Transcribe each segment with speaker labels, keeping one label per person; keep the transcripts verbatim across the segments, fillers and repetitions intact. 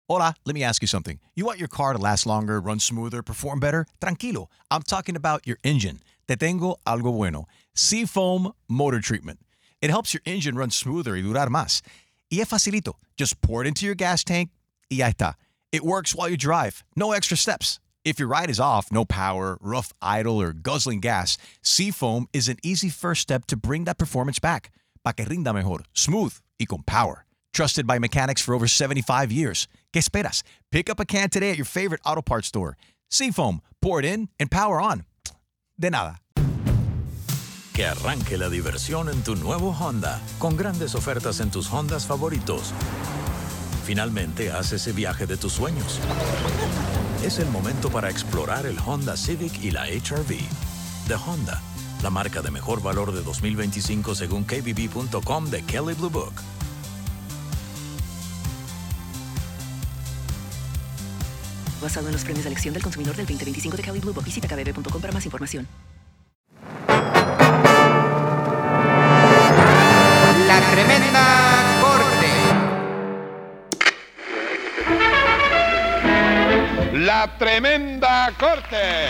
Speaker 1: Hola, let me ask you something. You want your car to last longer, run smoother, perform better? Tranquilo. I'm talking about your engine. Te tengo algo bueno. Seafoam Motor Treatment. It helps your engine run smoother y durar más. Y es facilito. Just pour it into your gas tank y ya está. It works while you drive. No extra steps. If your ride is off, no power, rough idle, or guzzling gas, Seafoam is an easy first step to bring that performance back. Pa' que rinda mejor, smooth y con power. Trusted by mechanics for over seventy-five years. ¿Qué esperas? Pick up a can today at your favorite auto parts store. Seafoam, pour it in and power on. De nada.
Speaker 2: Que arranque la diversión en tu nuevo Honda, con grandes ofertas en tus Hondas favoritos. Finalmente, haz ese viaje de tus sueños. Es el momento para explorar el Honda Civic y la H R V. De Honda, la marca de mejor valor de dos mil veinticinco según K B B punto com de Kelley Blue Book.
Speaker 3: Basado en los premios de elección del consumidor del veinte veinticinco de Kelley Blue Book. Visita K B B punto com para más información.
Speaker 4: La Tremenda Corte.
Speaker 5: La Tremenda Corte.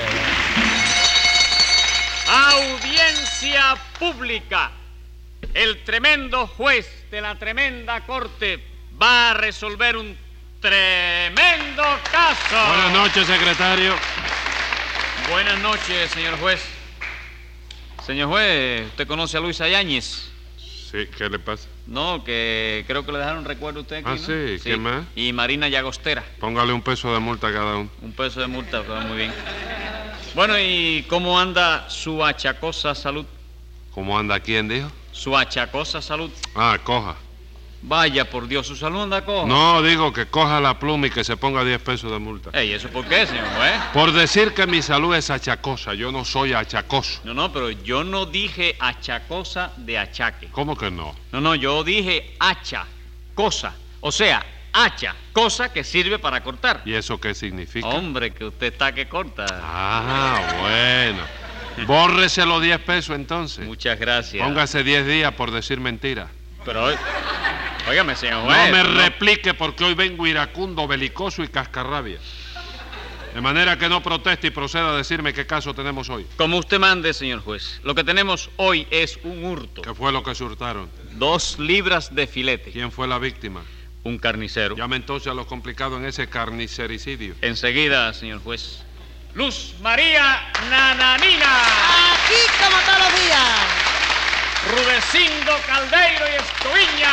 Speaker 6: Audiencia pública. El tremendo juez de la Tremenda Corte va a resolver un tremendo caso.
Speaker 5: Buenas noches, secretario.
Speaker 6: Buenas noches, señor juez. Señor juez, ¿usted conoce a Luisa Yáñez?
Speaker 5: Sí, ¿qué le pasa?
Speaker 6: No, que creo que le dejaron recuerdo a usted aquí,
Speaker 5: Ah,
Speaker 6: ¿no?
Speaker 5: sí, ¿qué más?
Speaker 6: Y Marina Llagostera.
Speaker 5: Póngale un peso de multa a cada uno.
Speaker 6: Un peso de multa, pero muy bien. Bueno, ¿y cómo anda su achacosa salud?
Speaker 5: ¿Cómo anda quién, dijo?
Speaker 6: Su achacosa salud.
Speaker 5: Ah, coja.
Speaker 6: Vaya, por Dios, ¿su salud anda coja?
Speaker 5: No, digo que coja la pluma y que se ponga diez pesos de multa.
Speaker 6: Ey, ¿eso por qué, señor juez?
Speaker 5: Por decir que mi salud es achacosa, yo no soy achacoso.
Speaker 6: No, no, pero yo no dije achacosa de achaque.
Speaker 5: ¿Cómo que no?
Speaker 6: No, no, yo dije hacha, cosa. O sea, hacha, cosa que sirve para cortar.
Speaker 5: ¿Y eso qué significa?
Speaker 6: Hombre, que usted está que corta.
Speaker 5: Ah, bueno. Bórrese los diez pesos entonces.
Speaker 6: Muchas gracias.
Speaker 5: Póngase diez días por decir mentira.
Speaker 6: Pero, hoy- óigame, señor juez.
Speaker 5: No me
Speaker 6: no-
Speaker 5: replique porque hoy vengo iracundo, belicoso y cascarrabia. De manera que no proteste y proceda a decirme qué caso tenemos hoy.
Speaker 6: Como usted mande, señor juez. Lo que tenemos hoy es un hurto.
Speaker 5: ¿Qué fue lo que se hurtaron?
Speaker 6: Dos libras de filete.
Speaker 5: ¿Quién fue la víctima?
Speaker 6: Un carnicero.
Speaker 5: Llame entonces a lo complicado en ese carnicericidio.
Speaker 6: Enseguida, señor juez. Luz María Nananina.
Speaker 7: Aquí como todos los días.
Speaker 6: Rudecindo Caldeiro y Escoviña.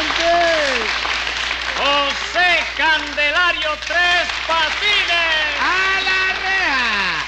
Speaker 6: José Candelario Tres Patines.
Speaker 7: ¡A la reja!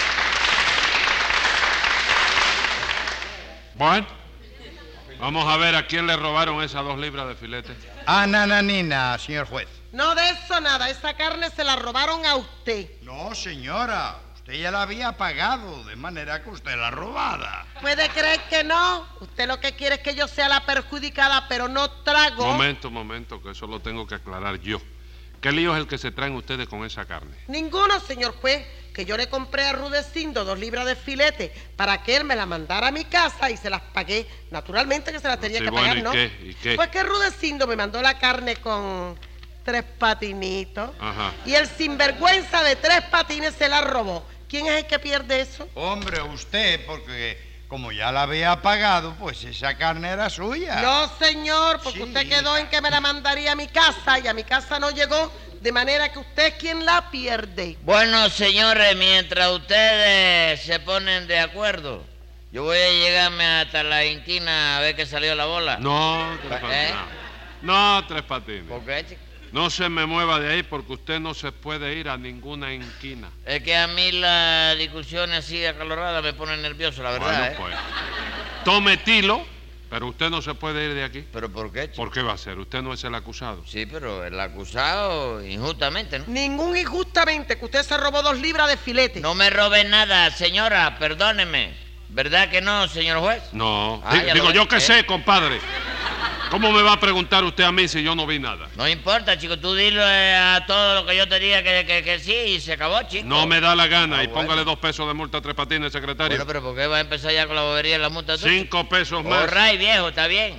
Speaker 5: Bueno, vamos a ver a quién le robaron esas dos libras de filete.
Speaker 4: A Nananina, señor juez.
Speaker 7: No de eso nada, esa carne se la robaron a usted.
Speaker 4: No, señora. Usted ya la había pagado, de manera que usted la robada.
Speaker 7: ¿Puede creer que no? Usted lo que quiere es que yo sea la perjudicada, pero no trago.
Speaker 5: Momento, momento, que eso lo tengo que aclarar yo. ¿Qué lío es el que se traen ustedes con esa carne?
Speaker 7: Ninguno, señor juez, que yo le compré a Rudecindo dos libras de filete para que él me la mandara a mi casa y se las pagué. Naturalmente que se las tenía
Speaker 5: Sí,
Speaker 7: que
Speaker 5: bueno,
Speaker 7: pagar,
Speaker 5: ¿y
Speaker 7: ¿no?
Speaker 5: qué? ¿Y qué?
Speaker 7: Pues que Rudecindo me mandó la carne con tres patinitos.
Speaker 5: Ajá.
Speaker 7: Y el sinvergüenza de Tres Patines se la robó. ¿Quién es el que pierde eso?
Speaker 4: Hombre, usted, porque como ya la había pagado, pues esa carne era suya.
Speaker 7: No, señor, porque
Speaker 4: Sí.
Speaker 7: usted quedó en que me la mandaría a mi casa y a mi casa no llegó, de manera que usted es quien la pierde.
Speaker 8: Bueno, señores, mientras ustedes se ponen de acuerdo, yo voy a llegarme hasta la inquina a ver que salió la bola.
Speaker 5: No, Tres
Speaker 8: ¿Eh?
Speaker 5: Patines. No, Tres Patines.
Speaker 8: ¿Por qué, chico?
Speaker 5: No se me mueva de ahí porque usted no se puede ir a ninguna inquina.
Speaker 8: Es que a mí las discusiones así acaloradas me ponen nervioso, la verdad,
Speaker 5: Bueno,
Speaker 8: ¿eh?
Speaker 5: pues. Tome tilo, pero usted no se puede ir de aquí.
Speaker 8: ¿Pero por qué, chico?
Speaker 5: ¿Por qué va a ser? Usted no es el acusado.
Speaker 8: Sí, pero el acusado injustamente, ¿no?
Speaker 7: Ningún injustamente que usted se robó dos libras de filete.
Speaker 8: No me robe nada, señora, perdóneme. ¿Verdad que no, señor juez?
Speaker 5: No.
Speaker 8: Ah,
Speaker 5: Di-
Speaker 8: ya lo
Speaker 5: digo,
Speaker 8: ve,
Speaker 5: yo qué
Speaker 8: ¿eh?
Speaker 5: sé, compadre. ¿Cómo me va a preguntar usted a mí si yo no vi nada?
Speaker 8: No importa, chico, tú dilo eh, a todo lo que yo te diga que, que, que sí y se acabó, chico.
Speaker 5: No me da la gana
Speaker 8: Ah,
Speaker 5: y
Speaker 8: bueno.
Speaker 5: póngale dos pesos de multa a Tres Patines, secretario.
Speaker 8: Bueno, pero ¿por qué va a empezar ya con la bobería y la multa? tú,
Speaker 5: Cinco
Speaker 8: chico?
Speaker 5: pesos más.
Speaker 8: All right, viejo, está bien.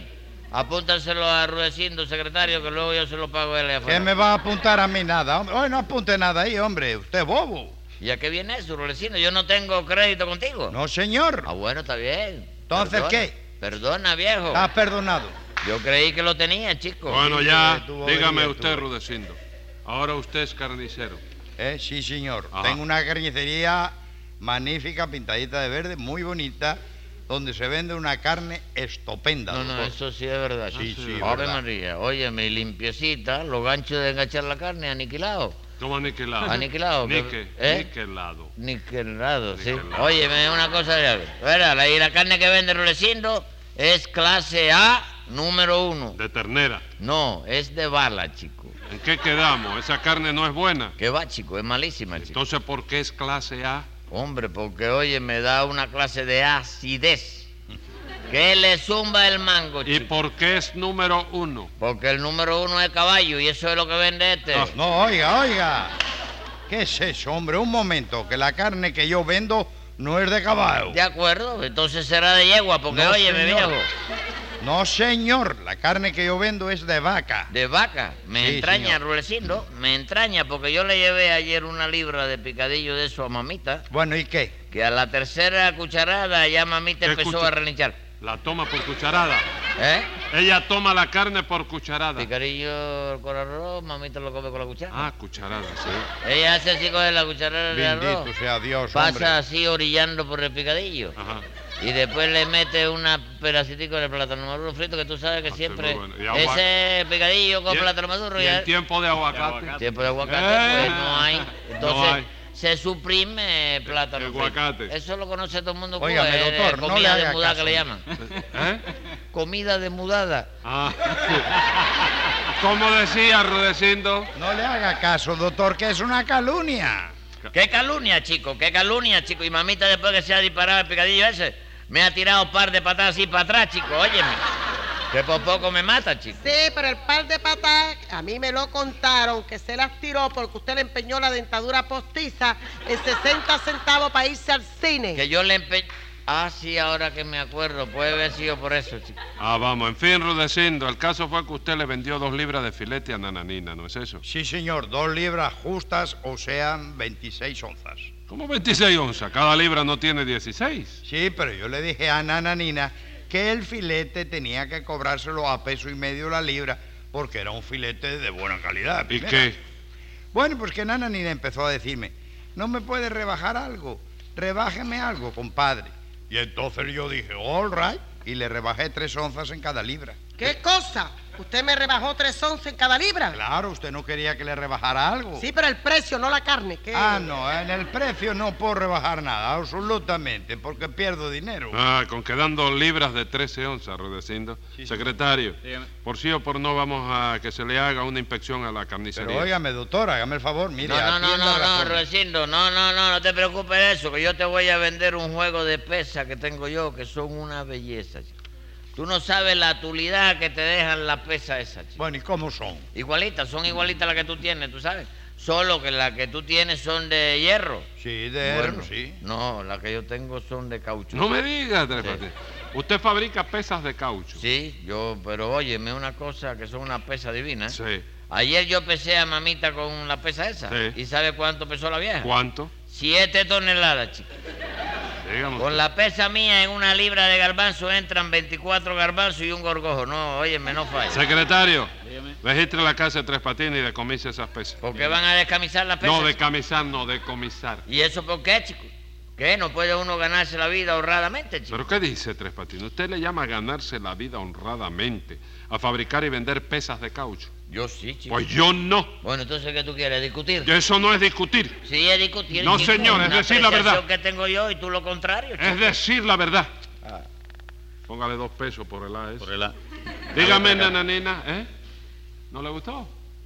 Speaker 8: Apúntaselo a Rudecindo, secretario, que luego yo se lo pago a él afuera.
Speaker 4: ¿Qué me va a apuntar a mí nada? Hombre, hoy no apunte nada ahí, hombre. Usted es bobo.
Speaker 8: ¿Y a qué viene eso, Rudecindo? Yo no tengo crédito contigo.
Speaker 4: No, señor.
Speaker 8: Ah, bueno, está bien.
Speaker 4: Entonces,
Speaker 8: Perdona.
Speaker 4: ¿qué?
Speaker 8: Perdona, viejo.
Speaker 4: Estás perdonado.
Speaker 8: Yo creí que lo tenía, chico.
Speaker 5: Bueno,
Speaker 4: sí,
Speaker 5: ya,
Speaker 4: tú,
Speaker 5: dígame
Speaker 4: tú,
Speaker 5: usted,
Speaker 4: tú.
Speaker 5: Rudecindo. Ahora usted es carnicero.
Speaker 4: Eh, sí, señor.
Speaker 5: Ajá.
Speaker 4: Tengo una carnicería magnífica, pintadita de verde, muy bonita, donde se vende una carne estupenda.
Speaker 8: No, no,
Speaker 4: doctor.
Speaker 8: eso sí es verdad.
Speaker 4: Sí,
Speaker 8: chico.
Speaker 4: sí, es
Speaker 8: Ave
Speaker 4: verdad.
Speaker 8: María, óyeme, limpiecita, los ganchos de enganchar la carne aniquilados.
Speaker 5: ¿Cómo aniquilado?
Speaker 8: Aniquilado,
Speaker 5: Nique,
Speaker 8: que- ¿eh?
Speaker 5: niquelado.
Speaker 8: Niquelado, sí.
Speaker 5: Niquelado.
Speaker 8: Óyeme, una cosa ya. Verá, la, y la carne que vende Rudecindo es clase A número uno.
Speaker 5: De ternera.
Speaker 8: No, es de bala, chico.
Speaker 5: ¿En qué quedamos? Esa carne no es buena.
Speaker 8: ¿Qué va, chico? Es malísima, chico.
Speaker 5: Entonces, ¿por qué es clase A?
Speaker 8: Hombre, porque, oye, me da una clase de acidez. Que le zumba el mango,
Speaker 5: ¿Y
Speaker 8: chico.
Speaker 5: por qué es número uno?
Speaker 8: Porque el número uno es caballo y eso es lo que vende este.
Speaker 4: No, no, oiga, oiga. ¿Qué es eso, hombre? Un momento, que la carne que yo vendo no es de caballo.
Speaker 8: De acuerdo, entonces será de yegua, porque,
Speaker 4: No,
Speaker 8: óyeme,
Speaker 4: señor.
Speaker 8: viejo.
Speaker 4: No, señor, la carne que yo vendo es de vaca.
Speaker 8: De vaca. Me
Speaker 4: Sí,
Speaker 8: entraña,
Speaker 4: señor.
Speaker 8: Rudecindo, me entraña, porque yo le llevé ayer una libra de picadillo de eso a mamita,
Speaker 4: Bueno, ¿y qué?
Speaker 8: que a la tercera cucharada ya mamita
Speaker 5: ¿Qué
Speaker 8: empezó
Speaker 5: cucha-
Speaker 8: a relinchar.
Speaker 5: La toma por cucharada.
Speaker 8: ¿Eh?
Speaker 5: Ella toma la carne por cucharada.
Speaker 8: Picadillo con arroz, mamita lo come con la cuchara.
Speaker 5: Ah, cucharada, sí.
Speaker 8: Ella hace así con la cucharada de arroz.
Speaker 4: Bendito sea Dios,
Speaker 8: Pasa
Speaker 4: hombre.
Speaker 8: así orillando por el picadillo.
Speaker 5: Ajá.
Speaker 8: Y después le mete una pedacitico de plátano maduro frito, que tú sabes que
Speaker 5: Ah, sí,
Speaker 8: siempre
Speaker 5: muy bueno. Y agua-
Speaker 8: ese picadillo con
Speaker 5: Y en-
Speaker 8: plátano maduro
Speaker 5: y
Speaker 8: ya
Speaker 5: en tiempo de aguacate.
Speaker 8: tiempo de aguacate,
Speaker 5: Eh,
Speaker 8: pues no hay.
Speaker 5: no
Speaker 8: Entonces
Speaker 5: hay.
Speaker 8: se suprime plátano
Speaker 5: El
Speaker 8: frito.
Speaker 5: aguacate.
Speaker 8: Eso lo conoce todo el mundo.
Speaker 4: Óigame,
Speaker 8: pues, eh,
Speaker 4: doctor, no
Speaker 8: comida
Speaker 4: le
Speaker 8: de
Speaker 4: haga
Speaker 8: mudada
Speaker 4: caso.
Speaker 8: que le llaman.
Speaker 5: ¿Eh?
Speaker 8: Comida de mudada.
Speaker 5: Ah. ¿Cómo decía Rudecindo?
Speaker 4: No le haga caso, doctor, que es una calumnia.
Speaker 8: Qué calumnia, chico, qué calumnia, chico. Y mamita, después que se ha disparado el picadillo ese, me ha tirado un par de patadas así para atrás, chico. Óyeme. Que por poco me mata, chico.
Speaker 7: Sí, pero el par de patas, a mí me lo contaron que se las tiró porque usted le empeñó la dentadura postiza en sesenta centavos para irse al cine.
Speaker 8: Que yo le empe... Ah, sí, ahora que me acuerdo, puede haber sido por eso, chico.
Speaker 5: Ah, vamos, en fin, Rudecindo, el caso fue que usted le vendió dos libras de filete a Nananina, ¿no es eso?
Speaker 4: Sí, señor, dos libras justas, o sean veintiséis onzas.
Speaker 5: ¿Cómo veintiséis onzas? Cada libra no tiene dieciséis.
Speaker 4: Sí, pero yo le dije a Nananina que el filete tenía que cobrárselo a peso y medio la libra porque era un filete de buena calidad.
Speaker 5: ¿Y
Speaker 4: primera.
Speaker 5: qué?
Speaker 4: Bueno, pues que Nananina empezó a decirme, ¿no me puede rebajar algo? Rebájeme algo, compadre. Y entonces yo dije, all right, y le rebajé tres onzas en cada libra.
Speaker 7: ¿Qué cosa? ¿Usted me rebajó tres once en cada libra?
Speaker 4: Claro, usted no quería que le rebajara algo.
Speaker 7: Sí, pero el precio, no la carne. ¿Qué?
Speaker 4: Ah, no, en el precio no puedo rebajar nada, absolutamente, porque pierdo dinero.
Speaker 5: Ah, con que dan dos libras de trece onzas, Rudecindo. Secretario, por sí o por no vamos a que se le haga una inspección a la carnicería.
Speaker 4: Pero óigame, doctor, hágame el favor, mire,
Speaker 8: No, no, no,
Speaker 4: atienda
Speaker 8: no,
Speaker 4: la
Speaker 8: no,
Speaker 4: forma.
Speaker 8: Rudecindo, no, no, no, no te preocupes de eso, que yo te voy a vender un juego de pesas que tengo yo, que son una belleza, chico. Tú no sabes la tulidad que te dejan las pesas esas, chico.
Speaker 4: Bueno, ¿y cómo son?
Speaker 8: Igualitas, son igualitas a las que tú tienes, tú sabes. Solo que las que tú tienes son de hierro.
Speaker 4: Sí, de
Speaker 8: Bueno,
Speaker 4: hierro, sí.
Speaker 8: No, las que yo tengo son de caucho.
Speaker 5: No me diga, Tres
Speaker 8: Sí.
Speaker 5: Patines. Usted fabrica pesas de caucho.
Speaker 8: Sí, yo, pero óyeme, una cosa que son una pesa divina.
Speaker 5: Sí.
Speaker 8: Ayer yo pesé a mamita con la pesa esa.
Speaker 5: Sí.
Speaker 8: ¿Y sabe cuánto pesó la vieja?
Speaker 5: ¿Cuánto?
Speaker 8: Siete toneladas, chico.
Speaker 5: Dígame.
Speaker 8: Con la pesa mía en una libra de garbanzo entran veinticuatro garbanzos y un gorgojo. No, óyeme, no falla.
Speaker 5: Secretario, registre la casa de Tres Patines y decomise esas pesas.
Speaker 8: ¿Por qué van a descamisar las pesas?
Speaker 5: No, decomisar, no, decomisar.
Speaker 8: ¿Y eso por qué, chico? ¿Qué? ¿No puede uno ganarse la vida honradamente, chico?
Speaker 5: ¿Pero qué dice Tres Patines? Usted le llama ganarse la vida honradamente a fabricar y vender pesas de caucho.
Speaker 8: Yo sí, chico.
Speaker 5: Pues yo no.
Speaker 8: Bueno, entonces, ¿qué tú quieres? ¿Discutir?
Speaker 5: Eso no es discutir.
Speaker 8: Sí, es discutir.
Speaker 5: No,
Speaker 8: chico.
Speaker 5: señor, es
Speaker 8: Una
Speaker 5: decir la verdad.
Speaker 8: apreciación que tengo yo y tú lo contrario, chico.
Speaker 5: Es decir la verdad.
Speaker 8: Ah.
Speaker 5: Póngale dos pesos por el A ese.
Speaker 6: Por el A.
Speaker 5: Dígame, nananina, ¿eh? ¿No le gustó?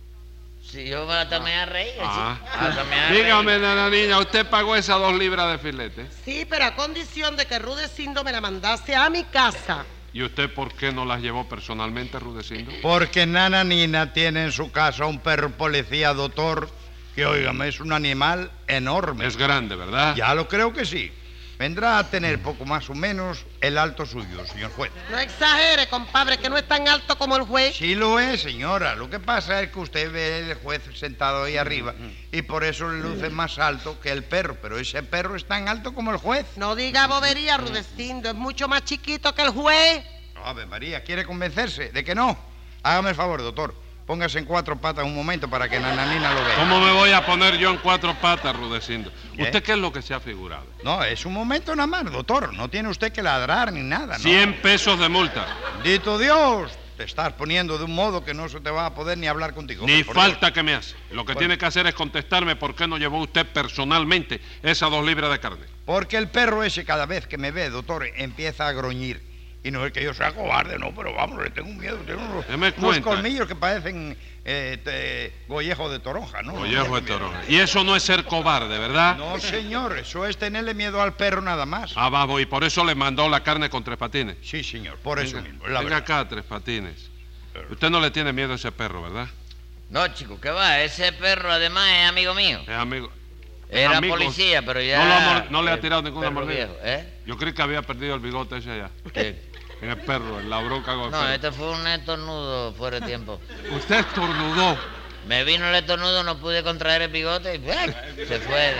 Speaker 8: Sí, yo hasta me ha reído,
Speaker 5: Ah.
Speaker 8: chico. Hasta me ha reído.
Speaker 5: Dígame, nananina, ¿usted pagó esas dos libras de filete?
Speaker 7: Sí, pero a condición de que Rudecindo me la mandase a mi casa.
Speaker 5: ¿Y usted por qué no las llevó personalmente, Rudecindo?
Speaker 4: Porque Nananina tiene en su casa un perro policía, doctor, que, óigame, es un animal enorme.
Speaker 5: Es grande, ¿verdad?
Speaker 4: Ya lo creo que sí. vendrá a tener poco más o menos el alto suyo, señor juez.
Speaker 7: No exagere, compadre, que no es tan alto como el juez.
Speaker 4: Sí lo es, señora. Lo que pasa es que usted ve el juez sentado ahí arriba y por eso le luce más alto que el perro. Pero ese perro es tan alto como el juez.
Speaker 7: No diga bobería, Rudecindo, es mucho más chiquito que el juez.
Speaker 4: Ave María, ¿quiere convencerse de que no? Hágame el favor, doctor. Póngase en cuatro patas un momento para que Nananina lo vea.
Speaker 5: ¿Cómo me voy a poner yo en cuatro patas, Rudecindo?
Speaker 4: ¿Qué?
Speaker 5: ¿Usted qué es lo que se ha figurado?
Speaker 4: No, es un momento nada más, doctor. No tiene usted que ladrar ni nada, ¿no?
Speaker 5: Cien pesos de multa.
Speaker 4: Bendito Dios. Te estás poniendo de un modo que no se te va a poder ni hablar contigo.
Speaker 5: Ni
Speaker 4: Por
Speaker 5: falta
Speaker 4: Dios.
Speaker 5: que me hace. Lo que
Speaker 4: Bueno.
Speaker 5: tiene que hacer es contestarme por qué no llevó usted personalmente esas dos libras de carne.
Speaker 4: Porque el perro ese cada vez que me ve, doctor, empieza a gruñir. Y no es que yo sea cobarde, no, pero vamos, le tengo miedo. Tengo unos,
Speaker 5: Deme
Speaker 4: unos
Speaker 5: cuenta.
Speaker 4: colmillos que parecen eh, te- gollejos de toronja, ¿no?
Speaker 5: Ollejo de toronja. Y eso no es ser cobarde, ¿verdad?
Speaker 4: No, señor, eso es tenerle miedo al perro nada más.
Speaker 5: Ah, vamos, y por eso le mandó la carne con Tres Patines.
Speaker 4: Sí, señor, por eso
Speaker 5: Venga,
Speaker 4: mismo. es la
Speaker 5: venga
Speaker 4: verdad.
Speaker 5: acá, Tres Patines. Usted no le tiene miedo a ese perro, ¿verdad?
Speaker 8: No, chico, ¿qué va? Ese perro además es amigo mío.
Speaker 5: Es amigo. es
Speaker 8: Era
Speaker 5: amigo.
Speaker 8: policía, pero ya...
Speaker 5: No, lo ha mor- no le ha
Speaker 8: el
Speaker 5: tirado ninguna
Speaker 8: perro
Speaker 5: mordida.
Speaker 8: viejo, ¿eh?
Speaker 5: Yo creí que había perdido el bigote ese allá.
Speaker 8: ¿Qué?
Speaker 5: En el perro, en la bronca con el
Speaker 8: No,
Speaker 5: perro.
Speaker 8: este fue un estornudo fuera de tiempo.
Speaker 5: Usted estornudó.
Speaker 8: Me vino el estornudo, no pude contraer el bigote y ¡ay! Se fue.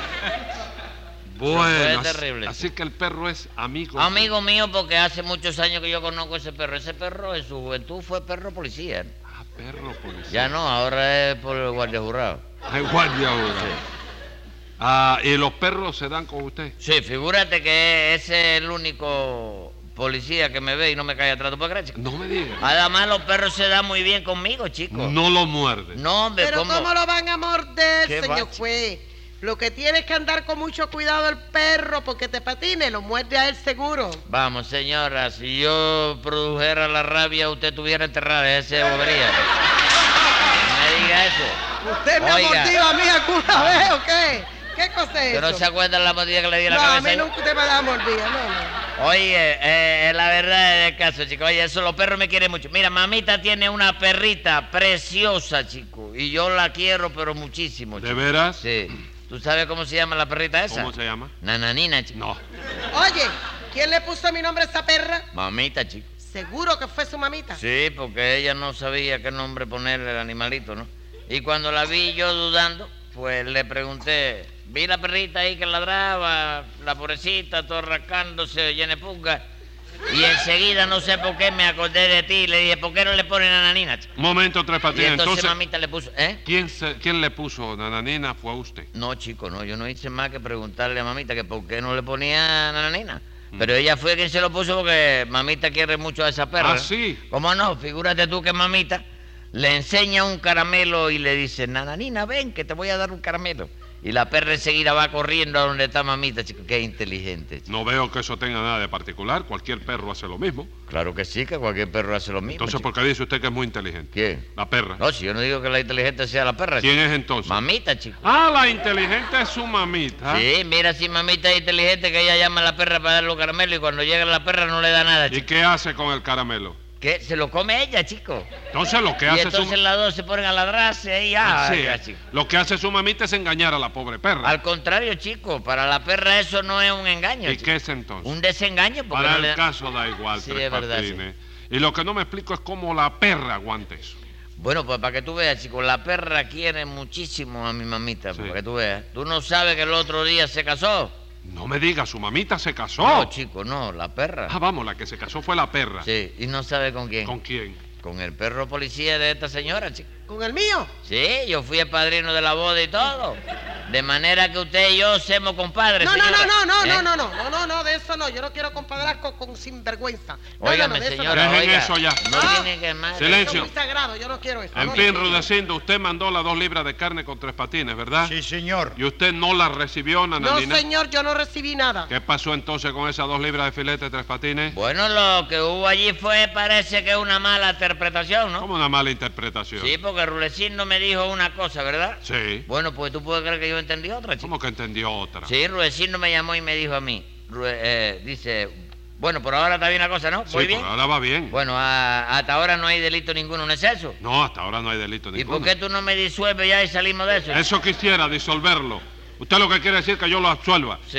Speaker 5: Bueno,
Speaker 8: fue
Speaker 5: así-
Speaker 8: terrible.
Speaker 5: así que el perro es amigo.
Speaker 8: Amigo mío, porque hace muchos años que yo conozco ese perro. Ese perro en su juventud fue perro policía.
Speaker 5: Ah, perro policía.
Speaker 8: Ya no, ahora es por el guardia jurado.
Speaker 5: Ay, guardia ahora. Ah, ¿y los perros se dan con usted?
Speaker 8: Sí, figúrate que ese es el único policía que me ve y no me cae atrás. ¿Tú puedes creer, chico?
Speaker 5: No me diga.
Speaker 8: Además, los perros se dan muy bien conmigo, chico.
Speaker 5: No lo muerde.
Speaker 8: No, hombre,
Speaker 7: Pero
Speaker 8: ¿cómo?
Speaker 7: ¿cómo lo van a morder,
Speaker 8: ¿Qué
Speaker 7: señor
Speaker 8: va,
Speaker 7: juez? Lo que tiene es que andar con mucho cuidado el perro porque te patine, lo muerde a él seguro.
Speaker 8: Vamos, señora, si yo produjera la rabia, usted estuviera enterrada. Ese bobería. No me diga eso.
Speaker 7: ¿Usted me
Speaker 8: Oiga.
Speaker 7: ha mordido a mí alguna vez o qué? ¿Qué cosa es
Speaker 8: ¿Usted no
Speaker 7: eso?
Speaker 8: se acuerda de la mordida que le di a la
Speaker 7: No, a
Speaker 8: cabeza?
Speaker 7: mí nunca usted me da mordida, no, no.
Speaker 8: Oye, eh, la verdad es el caso, chico. Oye, eso, los perros me quieren mucho. Mira, mamita tiene una perrita preciosa, chico. Y yo la quiero, pero muchísimo,
Speaker 5: ¿De
Speaker 8: chico.
Speaker 5: veras?
Speaker 8: Sí. ¿Tú sabes cómo se llama la perrita esa?
Speaker 5: ¿Cómo se llama?
Speaker 8: Nananina, chico.
Speaker 5: No.
Speaker 7: Oye, ¿quién le puso mi nombre a esa perra?
Speaker 8: Mamita, chico.
Speaker 7: Seguro que fue su mamita.
Speaker 8: Sí, porque ella no sabía qué nombre ponerle al animalito, ¿no? Y cuando la vi yo dudando, pues le pregunté, vi la perrita ahí que ladraba, la pobrecita, todo rascándose, llena de pulgas. Y enseguida, no sé por qué, me acordé de ti y le dije, ¿por qué no le ponen nananina, chico?
Speaker 5: Un momento, Tres
Speaker 8: Y
Speaker 5: Patines.
Speaker 8: entonces,
Speaker 5: Entonces,
Speaker 8: mamita le puso, ¿eh?
Speaker 5: ¿quién, se- ¿quién le puso Nananina? Fue usted.
Speaker 8: No, chico, no, yo no hice más que preguntarle a mamita que por qué no le ponía nananina. Pero ella fue quien se lo puso porque mamita quiere mucho a esa perra.
Speaker 5: ¿Ah, sí?
Speaker 8: ¿Cómo no? Figúrate tú que mamita le enseña un caramelo y le dice, nananina, ven que te voy a dar un caramelo. Y la perra enseguida va corriendo a donde está mamita, chico. Qué inteligente, chico.
Speaker 5: No veo que eso tenga nada de particular. Cualquier perro hace lo mismo.
Speaker 8: Claro que sí, que cualquier perro hace lo mismo.
Speaker 5: Entonces,
Speaker 8: chico.
Speaker 5: ¿por qué dice usted que es muy inteligente?
Speaker 8: ¿Quién?
Speaker 5: La perra.
Speaker 8: No, si yo no digo que la inteligente sea la perra.
Speaker 5: ¿Quién
Speaker 8: chico.
Speaker 5: es entonces?
Speaker 8: Mamita, chico.
Speaker 5: Ah, la inteligente es su mamita.
Speaker 8: Sí, mira si mamita es inteligente que ella llama a la perra para darle los caramelos y cuando llega la perra no le da nada,
Speaker 5: ¿Y
Speaker 8: chico.
Speaker 5: qué hace con el caramelo?
Speaker 8: ¿Qué? Se lo come ella, chico.
Speaker 5: Entonces, lo que
Speaker 8: Y
Speaker 5: hace
Speaker 8: entonces
Speaker 5: su
Speaker 8: las dos se ponen a ladrarse y
Speaker 5: Ah,
Speaker 8: ya,
Speaker 5: sí.
Speaker 8: ya, chico.
Speaker 5: Lo que hace su mamita es engañar a la pobre perra.
Speaker 8: Al contrario, chico, para la perra eso no es un engaño.
Speaker 5: ¿Y
Speaker 8: chico.
Speaker 5: qué es entonces?
Speaker 8: Un desengaño porque
Speaker 5: Para
Speaker 8: no
Speaker 5: el
Speaker 8: le da-
Speaker 5: caso da igual,
Speaker 8: Sí,
Speaker 5: Tres
Speaker 8: es verdad,
Speaker 5: Patines. Y lo que no me explico es cómo la perra aguanta eso.
Speaker 8: Bueno, pues para que tú veas, chico, la perra quiere muchísimo a mi mamita,
Speaker 5: Sí.
Speaker 8: para que tú veas. Tú no sabes que el otro día se casó.
Speaker 5: No me digas, su mamita se casó.
Speaker 8: No, chico, no, la perra.
Speaker 5: Ah, vamos, la que se casó fue la perra.
Speaker 8: Sí, y no sabe con quién.
Speaker 5: ¿Con quién?
Speaker 8: Con el perro policía de esta señora, chico.
Speaker 7: ¿Con el mío?
Speaker 8: Sí, yo fui el padrino de la boda y todo. De manera que usted y yo somos compadres,
Speaker 7: No, no,
Speaker 8: señora.
Speaker 7: no, no, no,
Speaker 8: ¿Eh?
Speaker 7: no, no, no, no, no, no, de eso no. Yo no quiero compadrazgo con sinvergüenza. No,
Speaker 8: Óigame,
Speaker 7: no, no, de eso no.
Speaker 8: señora,
Speaker 5: Dejen
Speaker 8: oiga,
Speaker 5: eso ya.
Speaker 8: No
Speaker 7: Ah.
Speaker 8: tiene que más.
Speaker 5: Silencio.
Speaker 7: Eso es muy sagrado, yo no quiero eso.
Speaker 5: En
Speaker 7: no,
Speaker 5: fin,
Speaker 7: no.
Speaker 5: Rudecindo, usted mandó las dos libras de carne con Tres Patines, ¿verdad?
Speaker 4: Sí, señor.
Speaker 5: ¿Y usted no las recibió,
Speaker 7: No,
Speaker 5: Nananina?
Speaker 7: señor, yo no recibí nada.
Speaker 5: ¿Qué pasó entonces con esas dos libras de filete Tres Patines?
Speaker 8: Bueno, lo que hubo allí fue, parece que una mala interpretación, ¿no?
Speaker 5: ¿Cómo una mala interpretación?
Speaker 8: Sí, porque Rudecindo me dijo una cosa, ¿verdad?
Speaker 5: Sí.
Speaker 8: Bueno, pues tú puedes creer que yo entendí otra, chico.
Speaker 5: ¿Cómo que entendió otra?
Speaker 8: Sí, Rudecindo me llamó y me dijo a mí, Rue- eh, dice, bueno, por ahora está bien la cosa, ¿no?
Speaker 5: Sí,
Speaker 8: Muy bien.
Speaker 5: por ahora va bien.
Speaker 8: Bueno, a- hasta ahora no hay delito ninguno en exceso.
Speaker 5: No, hasta ahora no hay delito
Speaker 8: ¿Y
Speaker 5: ninguno.
Speaker 8: por qué tú no me disuelves ya y salimos de eso?
Speaker 5: Eso quisiera, disolverlo. Usted lo que quiere decir es que yo lo absuelva.
Speaker 8: Sí.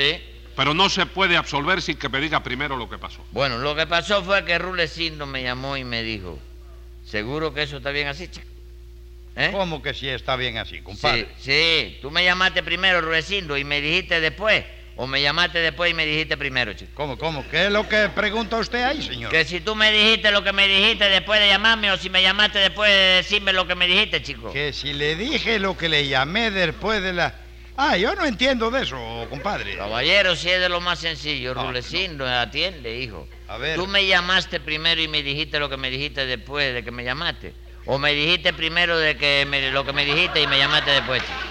Speaker 5: Pero no se puede absolver sin que me diga primero lo que pasó.
Speaker 8: Bueno, lo que pasó fue que Rulecindo me llamó y me dijo, ¿seguro que eso está bien así, chico? ¿Eh?
Speaker 4: ¿Cómo que sí está bien así, compadre?
Speaker 8: Sí, sí. Tú me llamaste primero, Rulecindo, y me dijiste después. ¿O me llamaste después y me dijiste primero, chico?
Speaker 4: ¿Cómo, cómo? ¿Qué es lo que pregunta usted ahí, señor?
Speaker 8: Que si tú me dijiste lo que me dijiste después de llamarme o si me llamaste después de decirme lo que me dijiste, chico.
Speaker 4: Que si le dije lo que le llamé después de la... Ah, yo no entiendo de eso, compadre.
Speaker 8: Caballero, si es de lo más sencillo,
Speaker 4: No,
Speaker 8: Rulecindo, no. Atiende, hijo.
Speaker 4: A ver.
Speaker 8: Tú me llamaste primero y me dijiste lo que me dijiste después de que me llamaste. O me dijiste primero de que me, lo que me dijiste y me llamaste después, chico.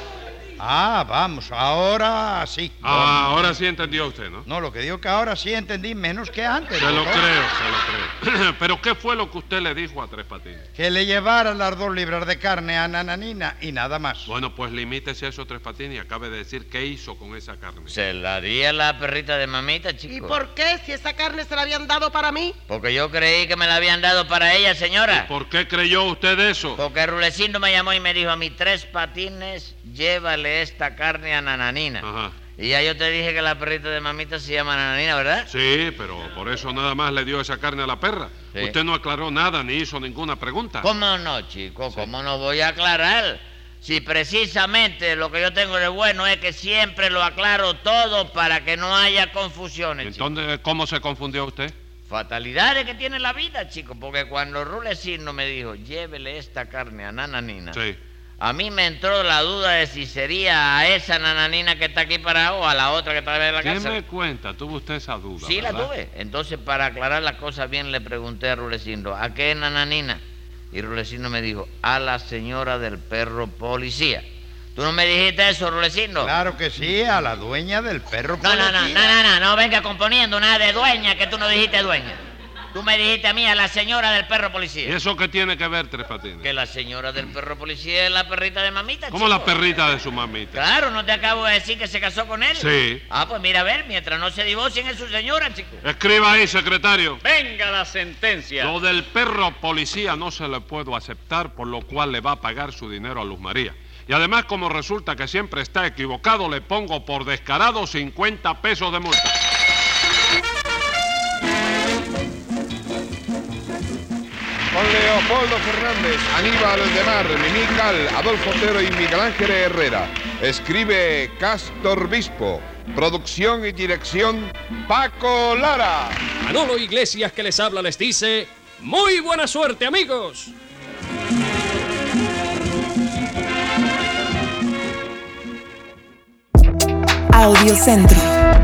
Speaker 4: Ah, vamos, ahora sí.
Speaker 5: Ah, ahora sí entendió usted, ¿no?
Speaker 4: No, lo que digo que ahora sí entendí menos que antes.
Speaker 5: Se lo
Speaker 4: doctor.
Speaker 5: creo, se lo creo. Pero ¿qué fue lo que usted le dijo a Tres Patines?
Speaker 4: Que le llevara las dos libras de carne a Nananina y nada más.
Speaker 5: Bueno, pues limítese a eso, Tres Patines, y acabe de decir qué hizo con esa carne.
Speaker 8: Se la di a la perrita de mamita, chico.
Speaker 7: ¿Y por qué? Si esa carne se la habían dado para mí.
Speaker 8: Porque yo creí que me la habían dado para ella, señora.
Speaker 5: ¿Y por qué creyó usted eso?
Speaker 8: Porque Rulecindo me llamó y me dijo a mí, Tres Patines, llévale esta carne a Nananina.
Speaker 5: Ajá.
Speaker 8: Y ya yo te dije que la perrita de mamita se llama Nananina, ¿verdad?
Speaker 5: Sí, pero por eso nada más le dio esa carne a la perra.
Speaker 8: Sí.
Speaker 5: Usted no aclaró nada ni hizo ninguna pregunta.
Speaker 8: ¿Cómo no, chico? ¿Cómo no voy a aclarar? Si precisamente lo que yo tengo de bueno es que siempre lo aclaro todo para que no haya confusiones, chico.
Speaker 5: Entonces, ¿cómo se confundió usted?
Speaker 8: Fatalidades que tiene la vida, chico, porque cuando Rulecindo me dijo, llévele esta carne a Nananina,
Speaker 5: Sí.
Speaker 8: a mí me entró la duda de si sería a esa Nananina que está aquí parada o a la otra que está en la
Speaker 5: ¿Qué
Speaker 8: casa.
Speaker 5: me cuenta? ¿Tuvo usted esa duda?
Speaker 8: Sí, la
Speaker 5: ¿verdad?
Speaker 8: tuve. Entonces, para aclarar las cosas bien, le pregunté a Rulecindo, ¿a qué Nananina? Y Rulecindo me dijo, a la señora del perro policía. ¿Tú no me dijiste eso, Rulecindo?
Speaker 4: Claro que sí, a la dueña del perro
Speaker 8: No, no, no, no,
Speaker 4: policía.
Speaker 8: no, no, no venga componiendo nada de dueña que tú no dijiste dueña. Tú me dijiste a mí, a la señora del perro
Speaker 5: ¿Y
Speaker 8: policía.
Speaker 5: eso qué tiene que ver, Tres Patines?
Speaker 8: Que la señora del perro policía es la perrita de mamita,
Speaker 5: ¿Cómo
Speaker 8: chico?
Speaker 5: la perrita de su mamita?
Speaker 8: Claro, ¿no te acabo de decir que se casó con él?
Speaker 5: Sí.
Speaker 8: Ah, pues mira, a ver, mientras no se divorcien es su señora, chico.
Speaker 5: Escriba ahí, secretario.
Speaker 6: Venga la sentencia.
Speaker 5: Lo del perro policía no se le puedo aceptar, por lo cual le va a pagar su dinero a Luz María. Y además, como resulta que siempre está equivocado, le pongo por descarado cincuenta pesos de multa.
Speaker 9: Con Leopoldo Fernández, Aníbal de Mar, Mimical, Adolfo Otero y Miguel Ángel Herrera. Escribe Castor Bispo. Producción y dirección Paco Lara.
Speaker 10: Manolo Iglesias, que les habla, les dice: ¡muy buena suerte, amigos!
Speaker 11: Audiocentro.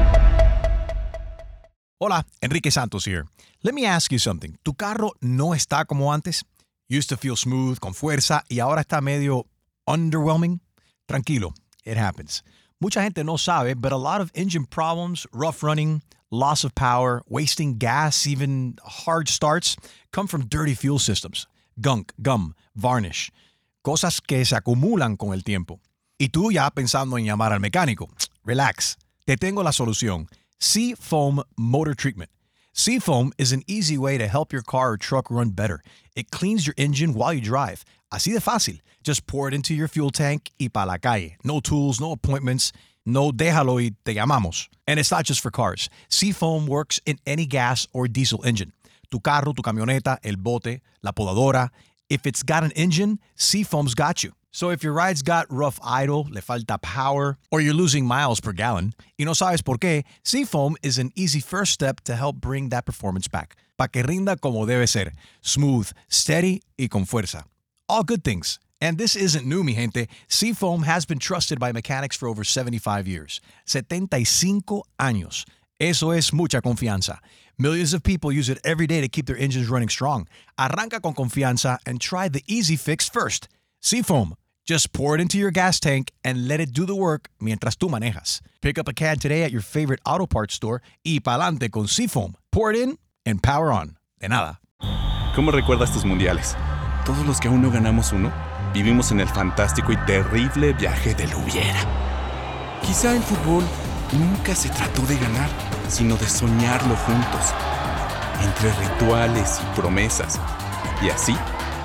Speaker 1: Hola, Enrique Santos here. Let me ask you something. ¿Tu carro no está como antes? Used to feel smooth, con fuerza, y ahora está medio underwhelming? Tranquilo, it happens. Mucha gente no sabe, but a lot of engine problems, rough running, loss of power, wasting gas, even hard starts, come from dirty fuel systems. Gunk, gum, varnish. Cosas que se acumulan con el tiempo. Y tú ya pensando en llamar al mecánico. Relax. Te tengo la solución. Seafoam Motor Treatment. Seafoam is an easy way to help your car or truck run better. It cleans your engine while you drive. Así de fácil. Just pour it into your fuel tank y pa' la calle. No tools, no appointments. No déjalo y te llamamos. And it's not just for cars. Seafoam works in any gas or diesel engine. Tu carro, tu camioneta, el bote, la podadora. If it's got an engine, Seafoam's got you. So if your ride's got rough idle, le falta power, or you're losing miles per gallon, y no sabes por qué, Seafoam is an easy first step to help bring that performance back. Pa' que rinda como debe ser. Smooth, steady, y con fuerza. All good things. And this isn't new, mi gente. Seafoam has been trusted by mechanics for over seventy-five years. setenta y cinco años. Eso es mucha confianza. Millions of people use it every day to keep their engines running strong. Arranca con confianza and try the easy fix first. Seafoam. Just pour it into your gas tank and let it do the work mientras tú manejas. Pick up a can today at your favorite auto parts store y pa'lante con Seafoam. Pour it in and power on. De nada.
Speaker 12: ¿Cómo recuerdas tus mundiales? Todos los que aún no ganamos uno, vivimos en el fantástico y terrible viaje del hubiera. Quizá el fútbol nunca se trató de ganar, sino de soñarlo juntos. Entre rituales y promesas. Y así,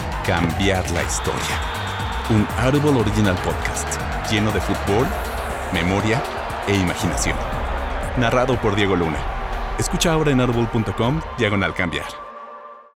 Speaker 12: cambiar la historia. Un Audible Original Podcast, lleno de fútbol, memoria e imaginación. narrado por Diego Luna. Escucha ahora en audible punto com, diagonal cambiar.